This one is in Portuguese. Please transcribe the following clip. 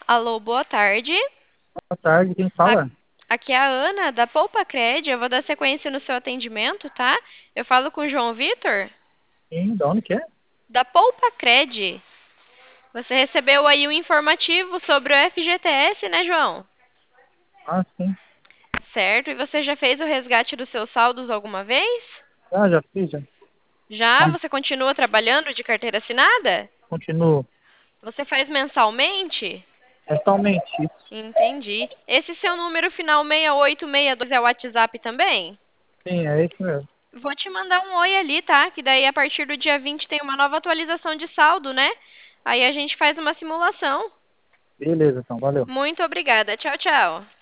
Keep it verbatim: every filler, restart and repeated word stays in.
Alô, boa tarde. Boa tarde, quem A- fala? Aqui é a Ana, da Poupa Cred. Eu vou dar sequência no seu atendimento, tá? Eu falo com o João Vitor, Sim, da onde que é? da Poupa Cred. Você recebeu aí um informativo sobre o F G T S, né, João? Ah, sim. Certo. E você já fez o resgate dos seus saldos alguma vez? Ah, já fiz, já. Já? Mas Você continua trabalhando de carteira assinada? continuo. Você faz mensalmente? Mensalmente, isso. Entendi. Esse seu número final seis oito seis dois é o WhatsApp também? Sim, é isso mesmo. Vou te mandar um oi ali, tá? Que daí a partir do dia vinte tem uma nova atualização de saldo, né? Aí a gente faz uma simulação. Beleza, então, valeu. Muito obrigada. Tchau, tchau.